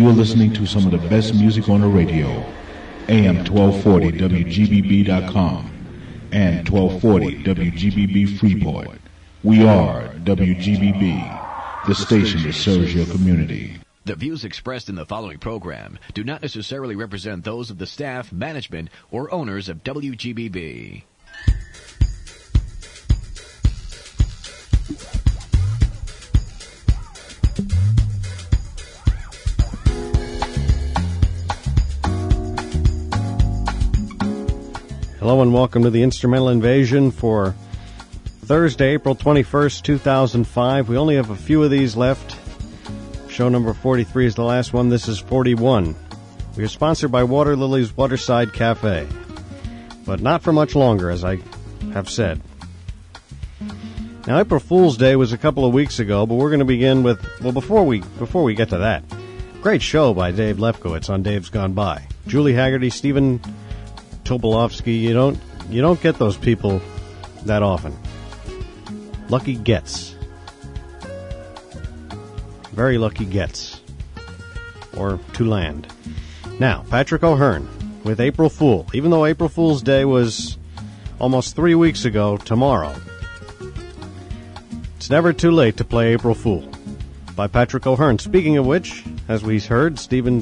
you're listening to some of the best music on the radio. AM 1240 WGBB.com and 1240 WGBB Freeport. We are WGBB, the station that serves your community. The views expressed in the following program do not necessarily represent those of the staff, management, or owners of WGBB. Hello and welcome to the Instrumental Invasion for Thursday, April 21st, 2005. We only have a few of these left. Show number 43 is the last one. This is 41. We are sponsored by Water Lily's Waterside Cafe, but not for much longer, as I have said. Now, April Fool's Day was a couple of weeks ago, but we're going to begin with, well, before we get to that, great show by Dave Lefkowitz on Dave's Gone By. Julie Haggerty, Stephen Tobolowsky, you don't get those people that often. Lucky gets. Very lucky gets. Or to land. Now, Patrick O'Hearn with April Fool. Even though April Fool's Day was almost 3 weeks ago tomorrow, it's never too late to play April Fool by Patrick O'Hearn. Speaking of which, as we heard, Stephen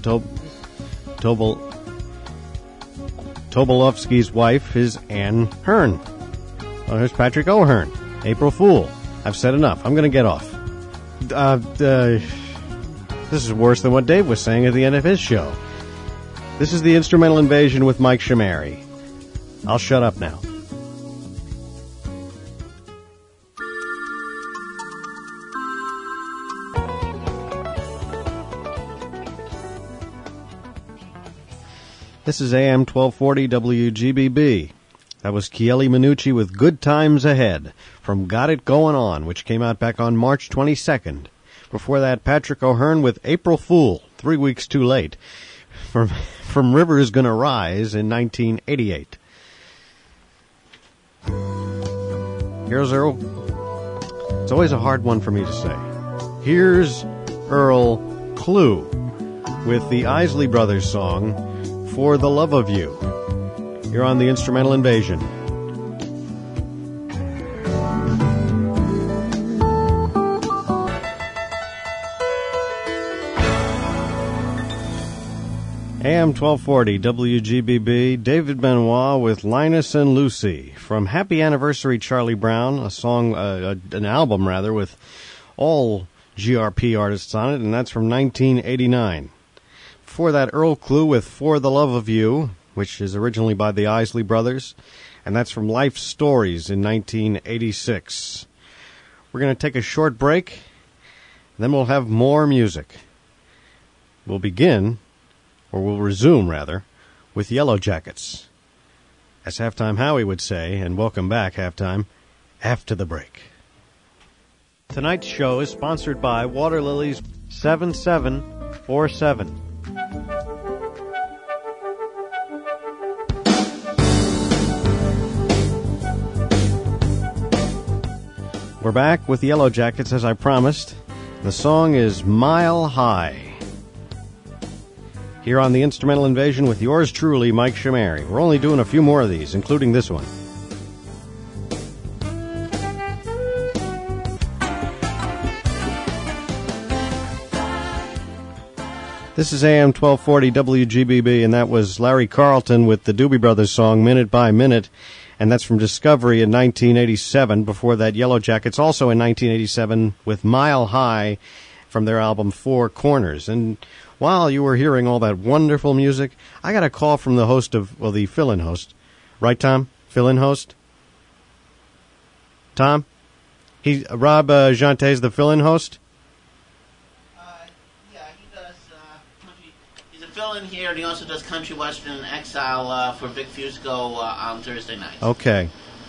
Tobolowsky's wife is Ann Hearn. Oh, here's Patrick O'Hearn. April Fool. I've said enough. I'm going to get off. This is worse than what Dave was saying at the end of his show. This is the Instrumental Invasion with Mike Shamari. I'll shut up now. This is AM 1240 WGBB. That was Chieli Minucci with Good Times Ahead from Got It Going On, which came out back on March 22nd. Before that, Patrick O'Hearn with April Fool, 3 weeks too late, from Rivers Gonna Rise in 1988. Here's Earl. It's always a hard one for me to say. Here's Earl Klugh with the Isley Brothers song, For the Love of You. You're on the Instrumental Invasion. AM 1240 WGBB, David Benoit with Linus and Lucy from Happy Anniversary Charlie Brown, a song, an album rather, with all GRP artists on it, and that's from 1989. Before that, Earl Klugh with For the Love of You, which is originally by the Isley Brothers, and that's from Life Stories in 1986. We're going to take a short break, then we'll have more music. We'll resume, with Yellow Jackets. As Halftime Howie would say, and welcome back, Halftime, after the break. Tonight's show is sponsored by Water Lily's 7747. We're back with Yellow Jackets, as I promised. The song is Mile High. Here on the Instrumental Invasion with yours truly, Mike Shamari. We're only doing a few more of these, including this one. This is AM 1240 WGBB, and that was Larry Carlton with the Doobie Brothers song Minute by Minute. And that's from Discovery in 1987. Before that, Yellow Jackets, also in 1987, with Mile High from their album Four Corners. And while you were hearing all that wonderful music, I got a call from the host of, well, the fill-in host. Right, Tom? Fill-in host? Tom? Rob Janté's the fill-in host? Yeah, he does country. He's a fill-in here, and he also does Country Western and Exile for Vic Fusco on Thursday night. Okay.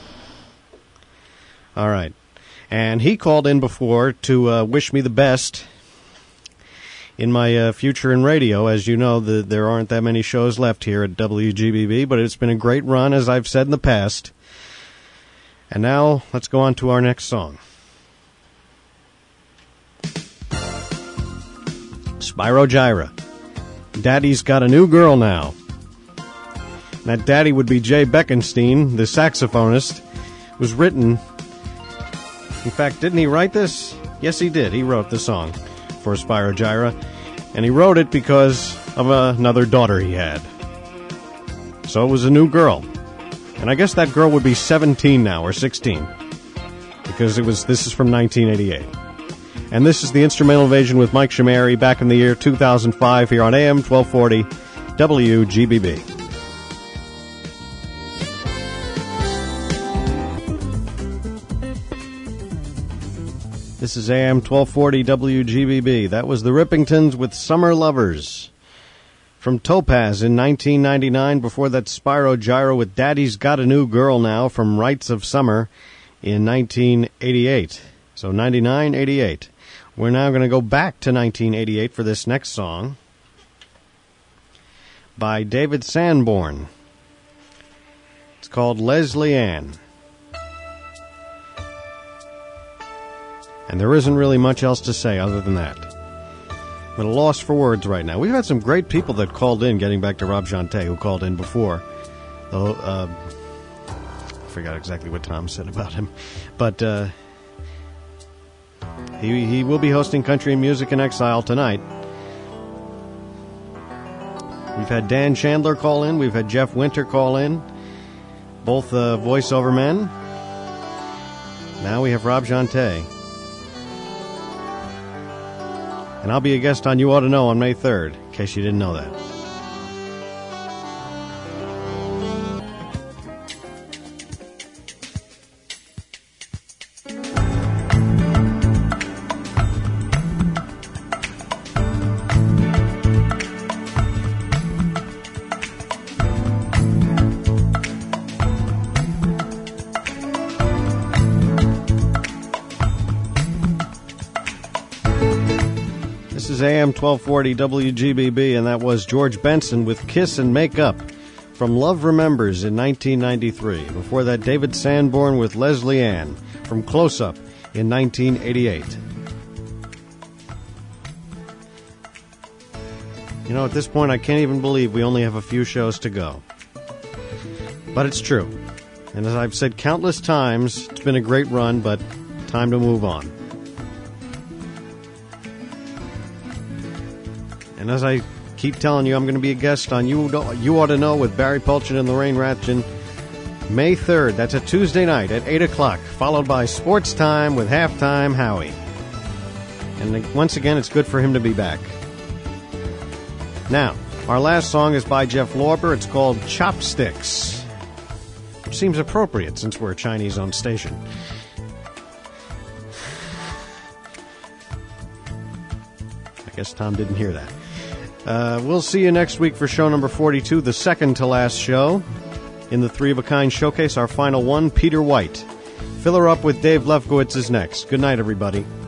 All right. And he called in before to wish me the best in my future in radio. As you know, there aren't that many shows left here at WGBB, but it's been a great run, as I've said in the past. And now, let's go on to our next song. Spyro Gyra. Daddy's Got a New Girl Now. That daddy would be Jay Beckenstein, the saxophonist. It was written... In fact, didn't he write this? Yes, he did. He wrote the song for Spyro Gyra. And he wrote it because of another daughter he had. So it was a new girl. And I guess that girl would be 17 now, or 16. Because this is from 1988. And this is the Instrumental Invasion with Mike Shamari back in the year 2005 here on AM 1240 WGBB. This is AM 1240 WGBB. That was the Rippingtons with Summer Lovers. From Topaz in 1999. Before that, Spyro Gyra with Daddy's Got a New Girl Now from Rites of Summer in 1988. So 99, 88. We're now going to go back to 1988 for this next song by David Sanborn. It's called Leslie Ann. And there isn't really much else to say other than that. I'm at a loss for words right now. We've had some great people that called in, getting back to Rob Jante, who called in before. I forgot exactly what Tom said about him. But he will be hosting Country and Music in Exile tonight. We've had Dan Chandler call in. We've had Jeff Winter call in. Both voiceover men. Now we have Rob Jante. And I'll be a guest on You Ought to Know on May 3rd, in case you didn't know that. AM 1240 WGBB, and that was George Benson with Kiss and Make Up from Love Remembers in 1993. Before that, David Sanborn with Leslie Ann from Close Up in 1988. You know, at this point, I can't even believe we only have a few shows to go. But it's true. And as I've said countless times, it's been a great run, but time to move on. And as I keep telling you, I'm going to be a guest on You Ought to Know with Barry Pulchin and Lorraine Ratchin May 3rd. That's a Tuesday night at 8 o'clock, followed by Sports Time with Halftime Howie. And once again, it's good for him to be back. Now, our last song is by Jeff Lorber. It's called Chopsticks, which seems appropriate since we're a Chinese-owned station. I guess Tom didn't hear that. We'll see you next week for show number 42, the second to last show in the Three of a Kind showcase. Our final one, Peter White. Fill her up with Dave Lefkowitz is next. Good night, everybody.